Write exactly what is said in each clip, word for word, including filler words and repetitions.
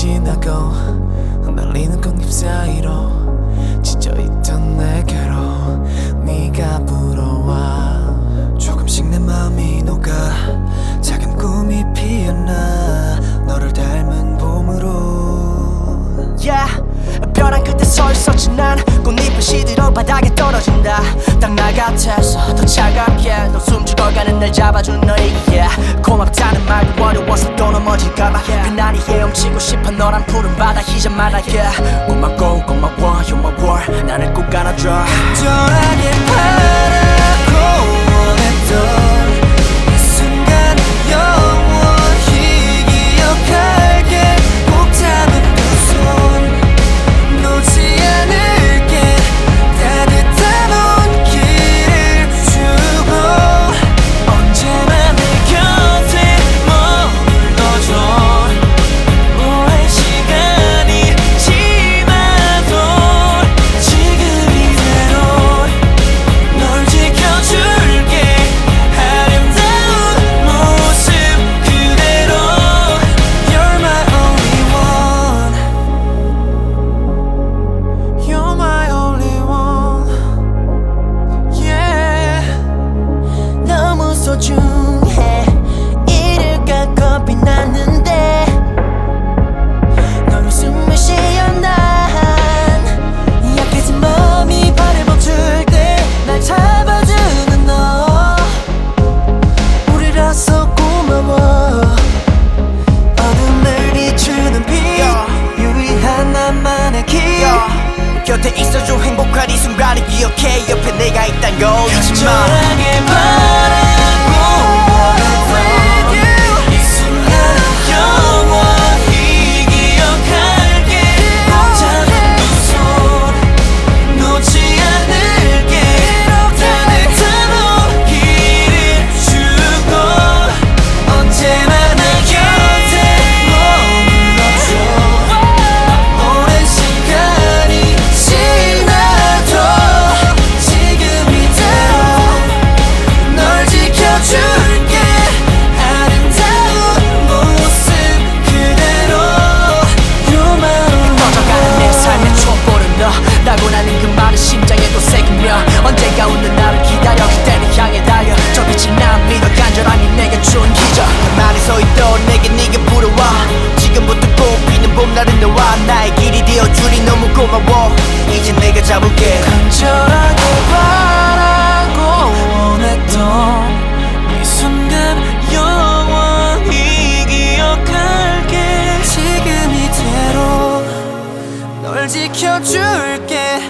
지나고 날리는 꽃잎 사이로 지쳐있던 내게로 네가 불어와 조금씩 내 맘이 녹아 작은 꿈이 피어나 너를 닮은 봄으로 yeah. 벼랑 끝에 서 있었지 난 꽃잎을 시들어 바닥에 떨어진다 딱 나 같아서 더 차갑게 너 숨 죽어가는 날 잡아준 너에게 yeah. 고맙다는 말도 어려워서 또 넘어질까봐 yeah. 편안히 헤엄치고 싶어 너란 푸른 바다 희전마다 yeah. 고맙고 고마워 you're my world 나를 꼭 안아줘 간절하게 바라고 원했던 이 순간 영원히 기억할게 꼭 잡은 두 손 놓지 않을게 따뜻한 온기를 주고 언제나 내 곁에 머물러줘 오랜 시간이 지나도 지금 이대로 널 지켜줄게 아름다운 모습 그대로 You're my only one You're my only one Yeah 너무 소중해 이를까 겁이 났는데 널 웃음을 쉬어 난 약해진 마음이 발을 멈출 때 날 잡아주는 너 우리라서 고마워 어둠을 비추는 빛 유일한 나만의 길 곁에 있어줘 행복한 이 순간을 기억해 옆에 내가 있단 걸 잊지 마 간절하게 바라고 원했던 이 순간 영원히 기억할게 꼭 잡은 두 손 놓지 않을게 따뜻한 온기를 주고 언제나 내 곁에 머물러줘 오랜 시간이 지나도 지금 이대로 널 지켜줄게 아름다운 모습 그대로 You're my only 꺼져가는 내 삶의 촛불은 너 나고나는 그 말을 심장에도 새기며 언젠가 웃는 나를 기다려 그때를 향해 달려 저 빛이 난 믿어 간절함이 내게 준 기적 가만히 서있던 내게 네가 불어와 지금부터 꽃피는 봄날은 너와 나의 길이 되어주니 너무 고마워 이제 내가 잡을게 간절하게 바라고 원했던 이 순간 영원히 기억할게 지금 이대로 널 지켜줄게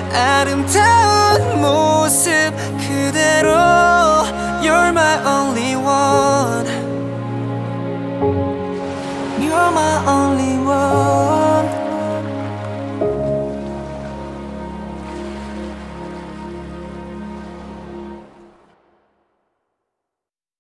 아름다운 모습 그대로 You're my only one You're my only one